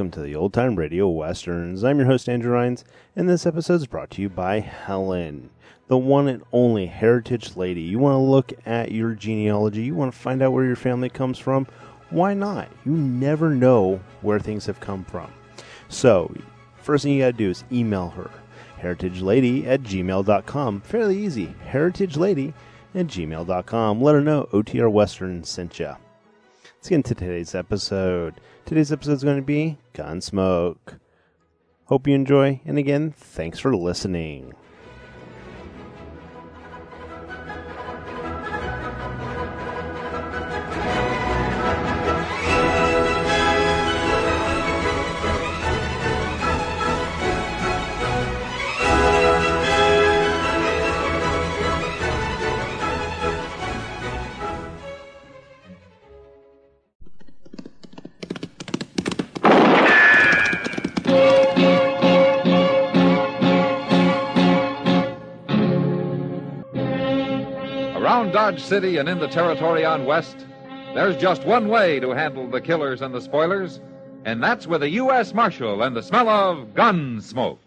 welcome to the Old Time Radio Westerns. I'm your host, Andrew Rines, and this episode is brought to you by Helen, the one and only heritage lady. You want to look at your genealogy, you want to find out where your family comes from, why not? You never know where things have come from. So, first thing you got to do is email her, heritagelady@gmail.com. Fairly easy, heritagelady@gmail.com. Let her know OTR Western sent ya. Let's get into today's episode. Today's episode is going to be Gunsmoke. Hope you enjoy, and again, thanks for listening. Around Dodge City and in the territory on West, there's just one way to handle the killers and the spoilers, and that's with a U.S. Marshal and the smell of gun smoke.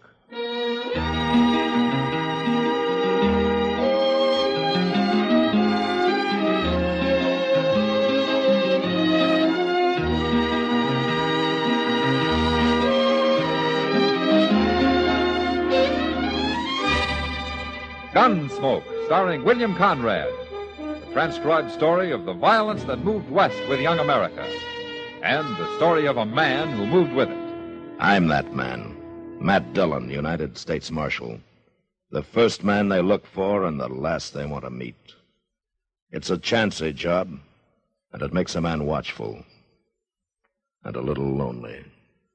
Gunsmoke, starring William Conrad, the transcribed story of the violence that moved west with young America, and the story of a man who moved with it. I'm that man, Matt Dillon, United States Marshal. The first man they look for and the last they want to meet. It's a chancy job, and it makes a man watchful and a little lonely.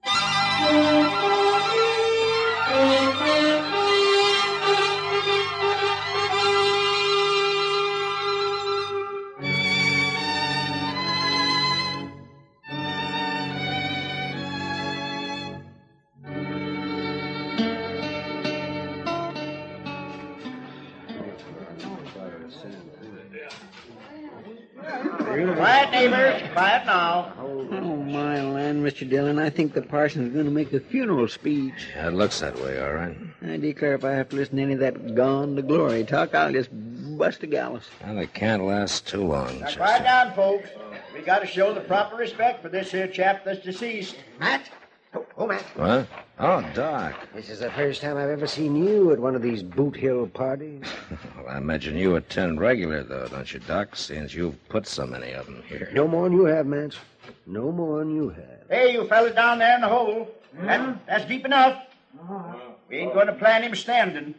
Quiet, neighbors. Quiet now. Oh, my land, Mr. Dillon. I think the parson's going to make a funeral speech. Yeah, it looks that way, all right. I declare if I have to listen to any of that gone to glory talk, I'll just bust a gallows. Well, they can't last too long, Now, Chester. quiet down, folks. We got to show the proper respect for this here chap that's deceased. Matt? Oh, Matt. What? Oh, Doc. This is the first time I've ever seen you at one of these Boot Hill parties. Well, I imagine you attend regular, though, don't you, Doc, since you've put so many of them here. No more than you have, Matt. No more than you have. Hey, you fellas down there in the hole. That's deep enough. We ain't going to plan him standing.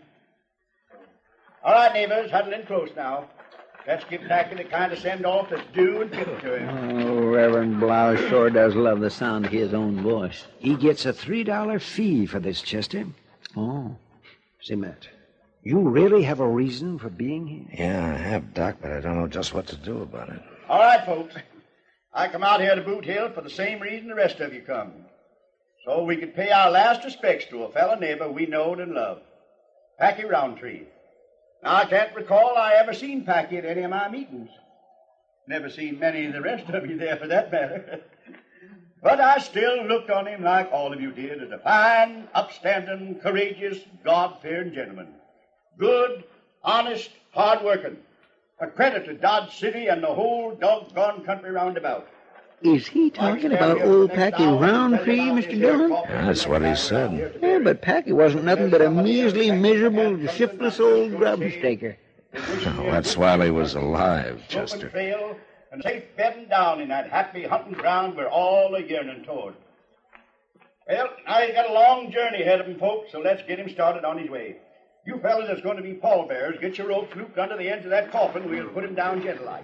All right, neighbors, huddle in close now. Let's give Packy the kind of send-off that's due and fitting to him. Oh, Reverend Blouse sure does love the sound of his own voice. He gets a $3 fee for this, Chester. Oh. Say, Matt, you really have a reason for being here? Yeah, I have, Doc, but I don't know just what to do about it. All right, folks. I come out here to Boot Hill for the same reason the rest of you come. So we could pay our last respects to a fellow neighbor we knowed and loved, Packy Roundtree. Now, I can't recall I ever seen Packy at any of my meetings. Never seen many of the rest of you there, for that matter. But I still looked on him like all of you did as a fine, upstanding, courageous, God-fearing gentleman. Good, honest, hard-working. A credit to Dodge City and the whole doggone country round about. Is he talking about old Packy Roundtree, Mr. Dillon? Yeah, that's what he said. Yeah, but Packy wasn't nothing but a measly, miserable, shiftless old grub-staker. Oh, that's while he was alive, Chester. Trail and safe bedding down in that happy hunting ground we're all a yearning toward. Well, now he's got a long journey ahead of him, folks, so let's get him started on his way. You fellas that's going to be pallbearers, get your ropes looped under the ends of that coffin. We'll put him down gentle-like.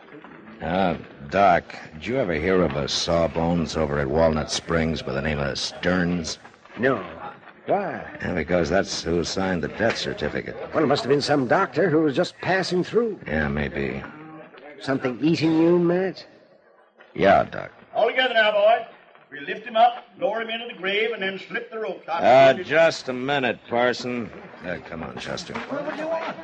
Doc, did you ever hear of a Sawbones over at Walnut Springs by the name of Stearns? No. Why? Yeah, because that's who signed the death certificate. Well, it must have been some doctor who was just passing through. Yeah, maybe. Something eating you, Matt? Yeah, Doc. All together now, boy. We lift him up, lower him into the grave, and then slip the ropes out. Just a minute, Parson. Come on, Chester. What do you want?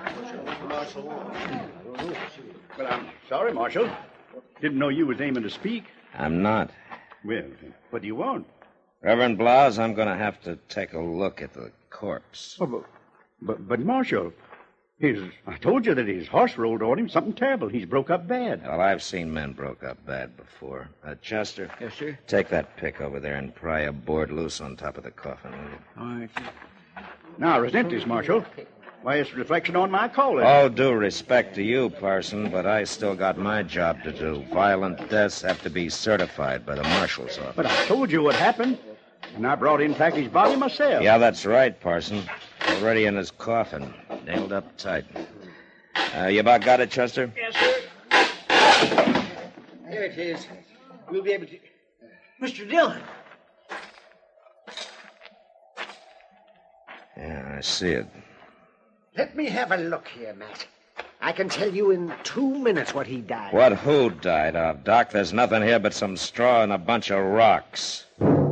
Well, I'm sorry, Marshal. Didn't know you was aiming to speak. I'm not. Well, what do you want? Reverend Blas, I'm going to have to take a look at the corpse. Oh, but Marshal, I told you that his horse rolled on him. Something terrible. He's broke up bad. Well, I've seen men broke up bad before. Chester? Yes, sir? Take that pick over there and pry a board loose on top of the coffin, will you? All right, sir. Now, resent this, Marshal. Why, it's a reflection on my calling. All due respect to you, Parson, but I still got my job to do. Violent deaths have to be certified by the marshal's office. But I told you what happened, and I brought in Packy's body myself. Yeah, that's right, Parson. Already in his coffin, nailed up tight. You about got it, Chester? Yes, sir. There it is. We'll be able to... Mr. Dillon. Yeah, I see it. Let me have a look here, Matt. I can tell you in 2 minutes what he died. What who died of, Doc? There's nothing here but some straw and a bunch of rocks.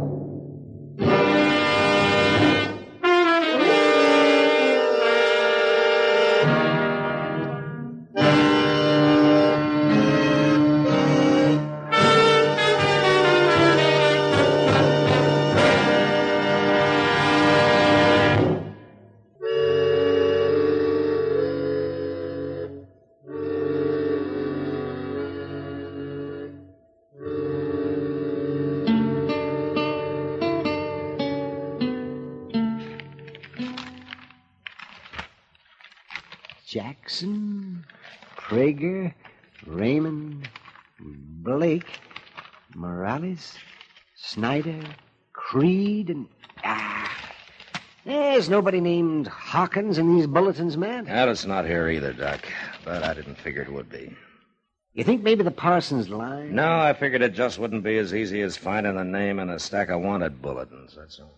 Jackson, Prager, Raymond, Blake, Morales, Snyder, Creed, and... There's nobody named Hawkins in these bulletins, man. That's not here either, Doc. But I didn't figure it would be. You think maybe the Parsons line? No, I figured it just wouldn't be as easy as finding the name in a stack of wanted bulletins, that's all.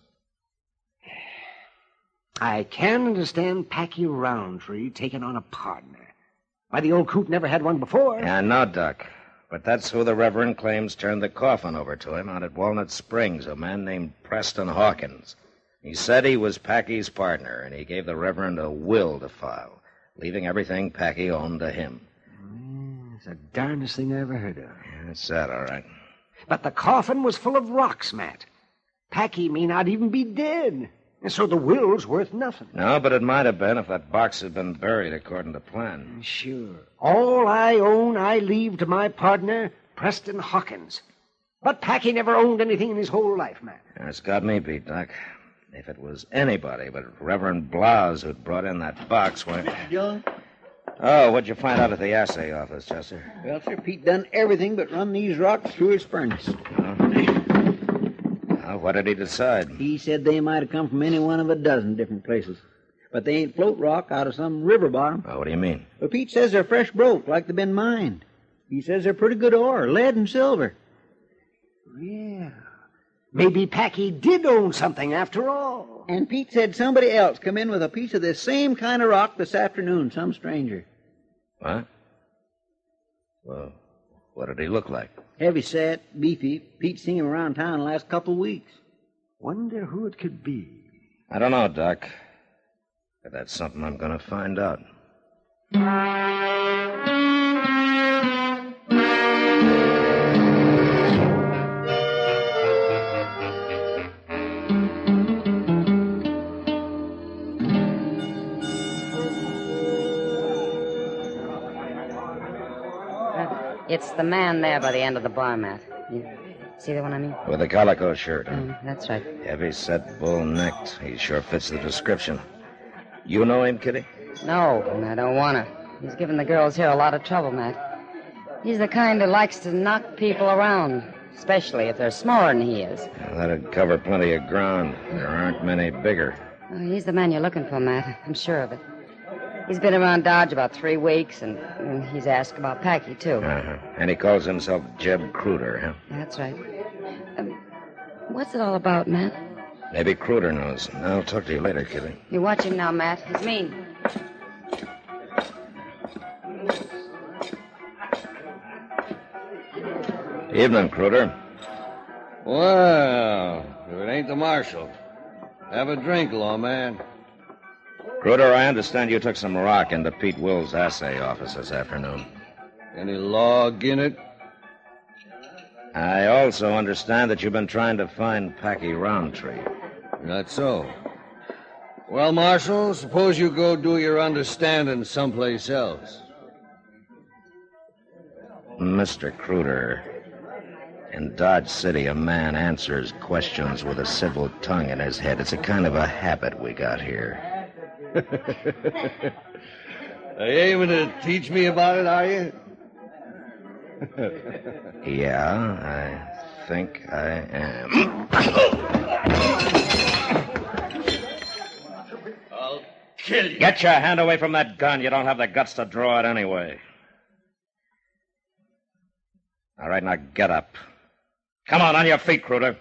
I can understand Packy Roundtree taking on a partner. Why, the old coot never had one before. Yeah, no, Doc. But that's who the Reverend claims turned the coffin over to him out at Walnut Springs, a man named Preston Hawkins. He said he was Packy's partner, and he gave the Reverend a will to file, leaving everything Packy owned to him. It's the darndest thing I ever heard of. Yeah, that's that, all right. But the coffin was full of rocks, Matt. Packy may not even be dead. And so the will's worth nothing. No, but it might have been if that box had been buried according to plan. Sure. All I own, I leave to my partner, Preston Hawkins. But Packy never owned anything in his whole life, Matt. That's got me beat, Doc. If it was anybody but Reverend Blas who'd brought in that box, why... Mr. Dillon? Oh, what'd you find out at the assay office, Chester? Well, sir, Pete done everything but run these rocks through his furnace. Well, what did he decide? He said they might have come from any one of a dozen different places. But they ain't float rock out of some river bottom. Oh, what do you mean? Well, Pete says they're fresh broke, like they've been mined. He says they're pretty good ore, lead and silver. Yeah. Maybe Packy did own something after all. And Pete said somebody else come in with a piece of this same kind of rock this afternoon, some stranger. What? Well, what did he look like? Heavy set, beefy. Pete's seen him around town the last couple of weeks. Wonder who it could be. I don't know, Doc. But that's something I'm going to find out. It's the man there by the end of the bar, Matt. You see the one I mean? With a calico shirt, huh? That's right. Heavy-set, bull-necked. He sure fits the description. You know him, Kitty? No, and I don't want to. He's giving the girls here a lot of trouble, Matt. He's the kind who likes to knock people around, especially if they're smaller than he is. Well, that'd cover plenty of ground. There aren't many bigger. Oh, he's the man you're looking for, Matt. I'm sure of it. He's been around Dodge about 3 weeks, and he's asked about Packy, too. Uh-huh. And he calls himself Jeb Kruder, huh? That's right. What's it all about, Matt? Maybe Kruder knows. I'll talk to you later, Kitty. You watch him now, Matt. He's mean. Evening, Kruder. Well, if it ain't the marshal. Have a drink, lawman. Kruder, I understand you took some rock into Pete Will's assay office this afternoon. Any log in it? I also understand that you've been trying to find Packy Roundtree. That's so. Well, Marshal, suppose you go do your understanding someplace else. Mr. Cruder, in Dodge City, a man answers questions with a civil tongue in his head. It's a kind of a habit we got here. Are you aiming to teach me about it, are you? Yeah, I think I am. I'll kill you. Get your hand away from that gun. You don't have the guts to draw it anyway. All right, now get up. Come on your feet, Cruder.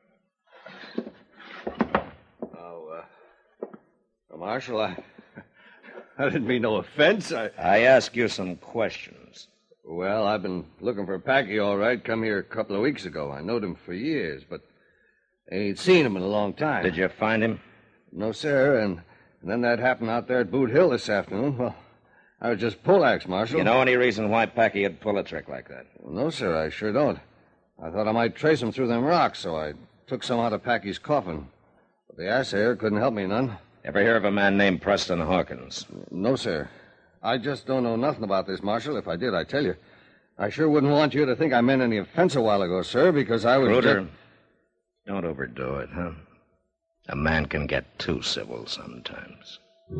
Marshal, I didn't mean no offense. I ask you some questions. Well, I've been looking for Packy, all right. Come here a couple of weeks ago. I knowed him for years, but I ain't seen him in a long time. Did you find him? No, sir, and then that happened out there at Boot Hill this afternoon. Well, I was just poleaxed, Marshal. You know any reason why Packy would pull a trick like that? Well, no, sir, I sure don't. I thought I might trace him through them rocks, so I took some out of Packy's coffin. But the assayer couldn't help me none. Ever hear of a man named Preston Hawkins? No, sir. I just don't know nothing about this, Marshal. If I did, I'd tell you. I sure wouldn't want you to think I meant any offense a while ago, sir, because I was... Cruder, don't overdo it, huh? A man can get too civil sometimes.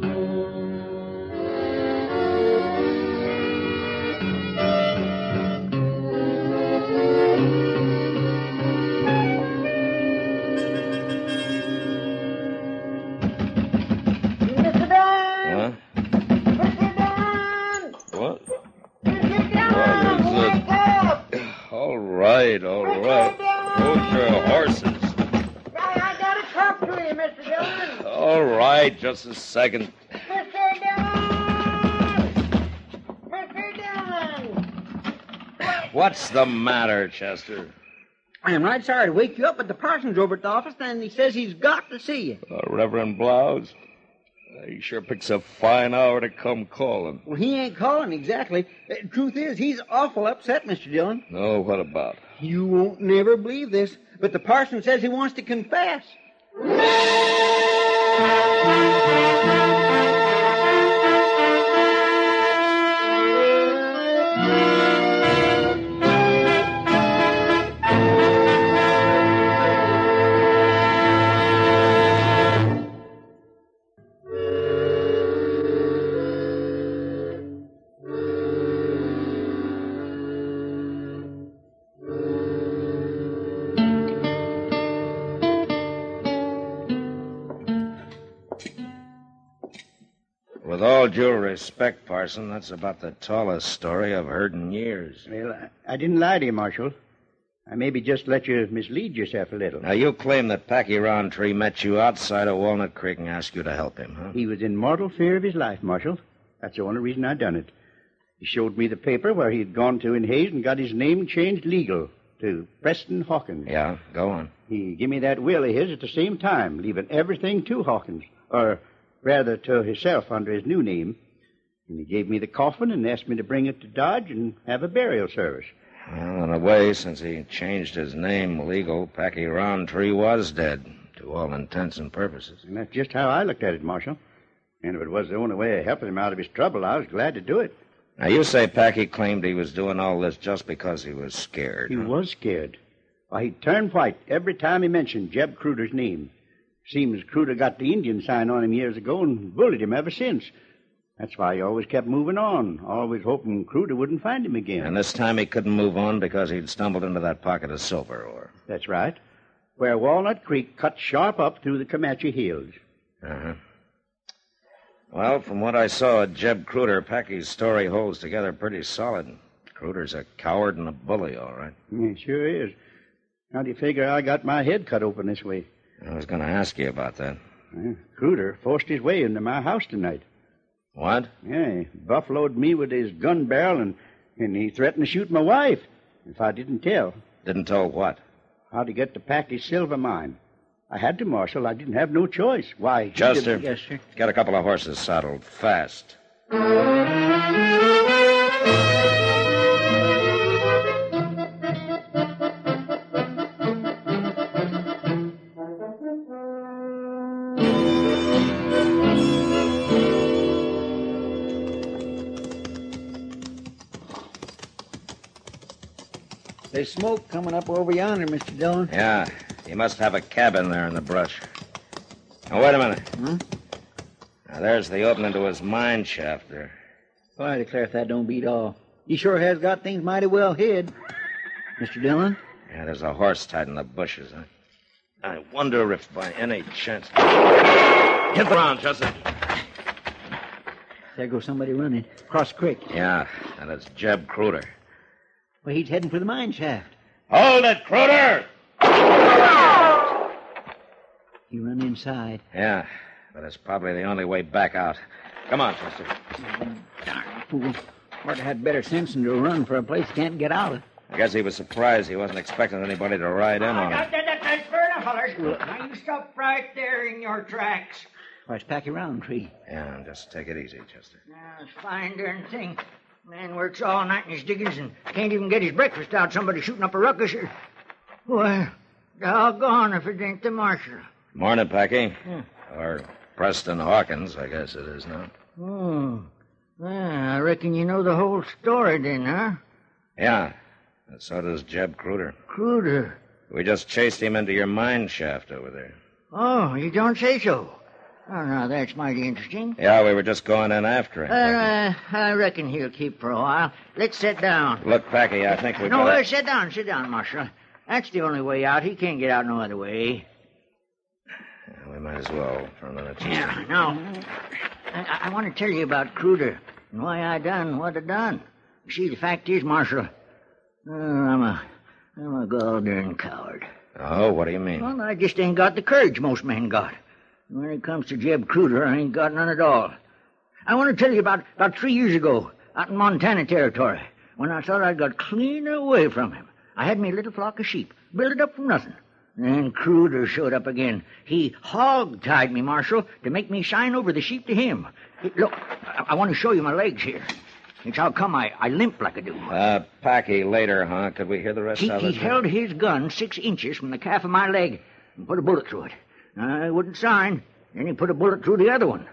All right. Hold your horses. I gotta talk to you, Mr. Dillon. All right, just a second. Mr. Dillon! Mr. Dillon! What's the matter, Chester? I am right sorry to wake you up, but the parson's over at the office, and he says he's got to see you. Reverend Blouse? He sure picks a fine hour to come calling. Well, he ain't calling exactly. Truth is, he's awful upset, Mr. Dillon. No, what about? You won't never believe this, but the parson says he wants to confess. With all due respect, Parson, that's about the tallest story I've heard in years. Well, I didn't lie to you, Marshal. I maybe just let you mislead yourself a little. Now, you claim that Packy Roundtree met you outside of Walnut Creek and asked you to help him, huh? He was in mortal fear of his life, Marshal. That's the only reason I done it. He showed me the paper where he'd gone to in Hayes and got his name changed legal to Preston Hawkins. Yeah, go on. He give me that will of his at the same time, leaving everything to Hawkins, or rather to himself under his new name. And he gave me the coffin and asked me to bring it to Dodge and have a burial service. Well, in a way, since he changed his name legal, Packy Roundtree was dead, to all intents and purposes. And that's just how I looked at it, Marshal. And if it was the only way of helping him out of his trouble, I was glad to do it. Now, you say Packy claimed he was doing all this just because he was scared. He was scared. Why, he'd turn white every time he mentioned Jeb Cruder's name. Seems Cruder got the Indian sign on him years ago and bullied him ever since. That's why he always kept moving on, always hoping Cruder wouldn't find him again. And this time he couldn't move on because he'd stumbled into that pocket of silver ore. That's right. Where Walnut Creek cuts sharp up through the Comanche Hills. Uh-huh. Well, from what I saw at Jeb Cruder, Packy's story holds together pretty solid. Cruder's a coward and a bully, all right. He sure is. How do you figure I got my head cut open this way? I was going to ask you about that. Cruder forced his way into my house tonight. What? Yeah, he buffaloed me with his gun barrel, and he threatened to shoot my wife if I didn't tell. Didn't tell what? How to get to Packy's silver mine. I had to, Marshal. I didn't have no choice. Why? Chester. Yes, sir. Get a couple of horses saddled fast. There's smoke coming up over yonder, Mr. Dillon. Yeah, he must have a cabin there in the brush. Now, wait a minute. Hmm? Now, there's the opening to his mine shaft there. Well, I declare if that don't beat all. He sure has got things mighty well hid. Mr. Dillon? Yeah, there's a horse tied in the bushes. I wonder if by any chance... Hit the ground, Chester. There goes somebody running. Across the creek. Yeah, and it's Jeb Cruder. Well, he's heading for the mine shaft. Hold it, Cruder! He run inside. Yeah, but it's probably the only way back out. Come on, Chester. Darn fool. Ought to had better sense than to run for a place he can't get out of. I guess he was surprised he wasn't expecting anybody to ride in on him. That's fair enough, fellers. Now you stop right there in your tracks. Why, it's Packy Roundtree. Yeah, just take it easy, Chester. It's a fine darn thing. Man works all night in his diggings and can't even get his breakfast without somebody shooting up a ruckus. Well, doggone if it ain't the marshal. Morning, Packy. Yeah. Or Preston Hawkins, I guess it is now. Oh. Well, I reckon you know the whole story then, huh? Yeah, and so does Jeb Cruder. Cruder. We just chased him into your mine shaft over there. Oh, you don't say so. Oh, now, that's mighty interesting. Yeah, we were just going in after him. I reckon he'll keep for a while. Let's sit down. Look, Packy, I think we No, better... sit down, Marshal. That's the only way out. He can't get out no other way. We might as well for a minute. Yeah, now, I want to tell you about Cruder and why I done what I done. You see, the fact is, Marshal, I'm a goddamn coward. Oh, what do you mean? Well, I just ain't got the courage most men got. When it comes to Jeb Cruder, I ain't got none at all. I want to tell you about 3 years ago, out in Montana Territory, when I thought I'd got clean away from him. I had me little flock of sheep, built it up from nothing. Then Cruder showed up again. He hog-tied me, Marshal, to make me sign over the sheep to him. Look, I want to show you my legs here. It's how come I limp like I do. Packy, later, huh? Could we hear the rest of it? He held his gun 6 inches from the calf of my leg and put a bullet through it. I wouldn't sign. Then he put a bullet through the other one.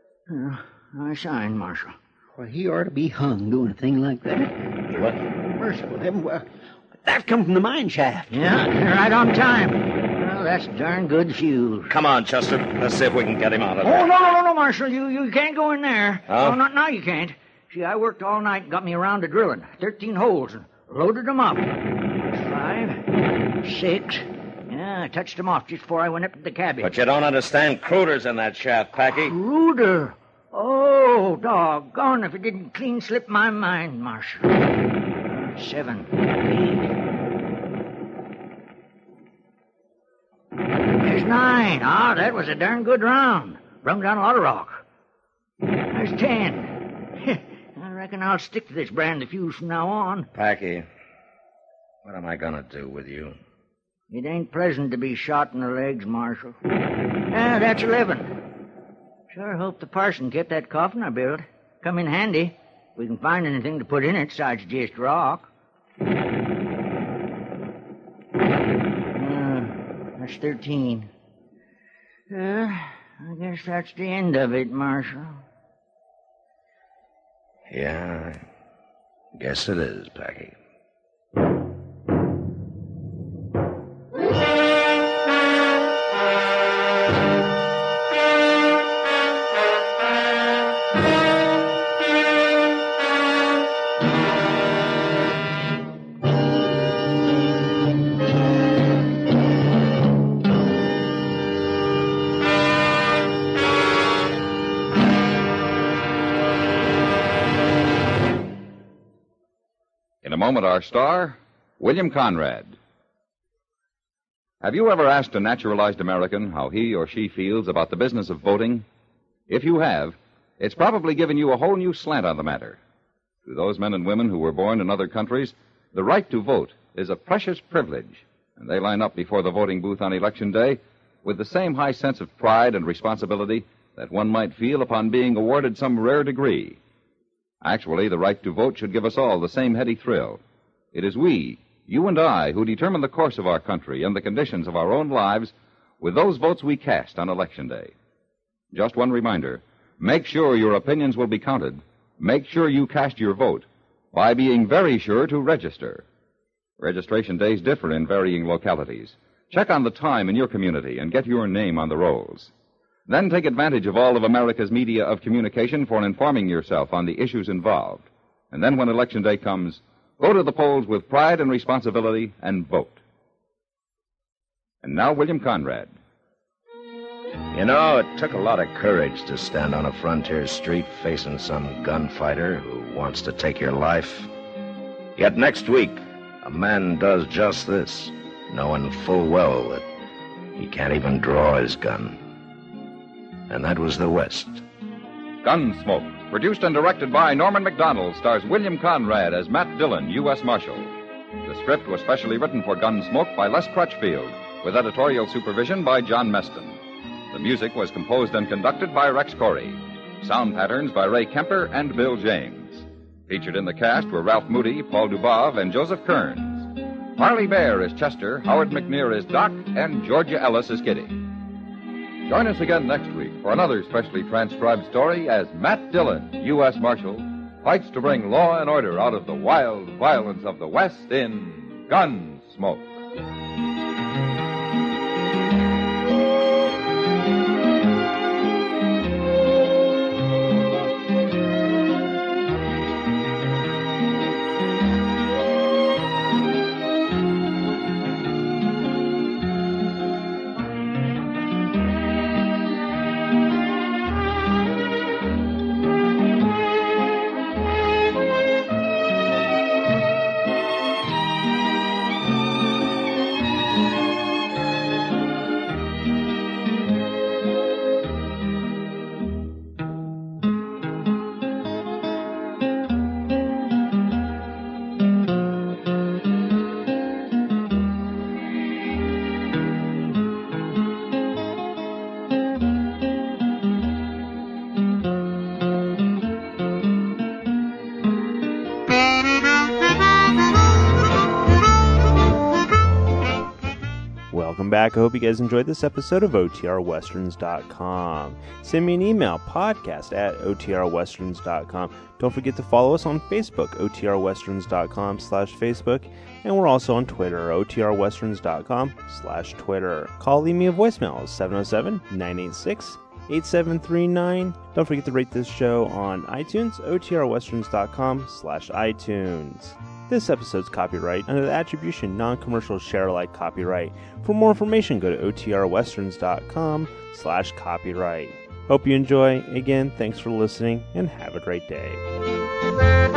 I signed, Marshal. Well, he ought to be hung doing a thing like that. What? Merciful heaven, well, that come from the mine shaft. Yeah, right on time. Well, that's darn good fuel. Come on, Chester. Let's see if we can get him out of Oh, there. no, Marshal. You can't go in there. Huh? No, not now you can't. See, I worked all night and got me around to drilling. 13 holes and loaded them up. 5, 6... Yeah, I touched him off just before I went up to the cabin. But you don't understand. Cruder's in that shaft, Packy. Cruder? Oh, doggone if it didn't clean slip my mind, Marshal. 7, 8. There's 9. Ah, that was a darn good round. Brung down a lot of rock. There's 10. I reckon I'll stick to this brand of fuse from now on. Packy, what am I going to do with you? It ain't pleasant to be shot in the legs, Marshal. That's 11. Sure hope the parson kept that coffin I built. Come in handy. If we can find anything to put in it besides just rock. That's 13. I guess that's the end of it, Marshal. Yeah, I guess it is, Packy. In a moment, our star, William Conrad. Have you ever asked a naturalized American how he or she feels about the business of voting? If you have, it's probably given you a whole new slant on the matter. To those men and women who were born in other countries, the right to vote is a precious privilege, and they line up before the voting booth on Election Day with the same high sense of pride and responsibility that one might feel upon being awarded some rare degree. Actually, the right to vote should give us all the same heady thrill. It is we, you and I, who determine the course of our country and the conditions of our own lives with those votes we cast on Election Day. Just one reminder, make sure your opinions will be counted. Make sure you cast your vote by being very sure to register. Registration days differ in varying localities. Check on the time in your community and get your name on the rolls. Then take advantage of all of America's media of communication for informing yourself on the issues involved. And then when Election Day comes, go to the polls with pride and responsibility and vote. And now, William Conrad. You know, it took a lot of courage to stand on a frontier street facing some gunfighter who wants to take your life. Yet next week, a man does just this, knowing full well that he can't even draw his gun. And that was the West. Gunsmoke, produced and directed by Norman MacDonald, stars William Conrad as Matt Dillon, U.S. Marshal. The script was specially written for Gunsmoke by Les Crutchfield, with editorial supervision by John Meston. The music was composed and conducted by Rex Corey. Sound patterns by Ray Kemper and Bill James. Featured in the cast were Ralph Moody, Paul Dubov, and Joseph Kearns. Harley Bear is Chester, Howard McNear is Doc, and Georgia Ellis is Kitty. Join us again next week for another specially transcribed story as Matt Dillon, U.S. Marshal, fights to bring law and order out of the wild violence of the West in Gunsmoke. Welcome back. I hope you guys enjoyed this episode of OTRWesterns.com. Send me an email, podcast@OTRWesterns.com. Don't forget to follow us on Facebook, OTRWesterns.com/Facebook. And we're also on Twitter, OTRWesterns.com/Twitter. Call, leave me a voicemail, 707-986-8739. Don't forget to rate this show on iTunes, OTRWesterns.com/iTunes. This episode's copyright under the attribution non-commercial share-alike copyright. For more information, go to OTRWesterns.com/copyright. Hope you enjoy. Again, thanks for listening and have a great day.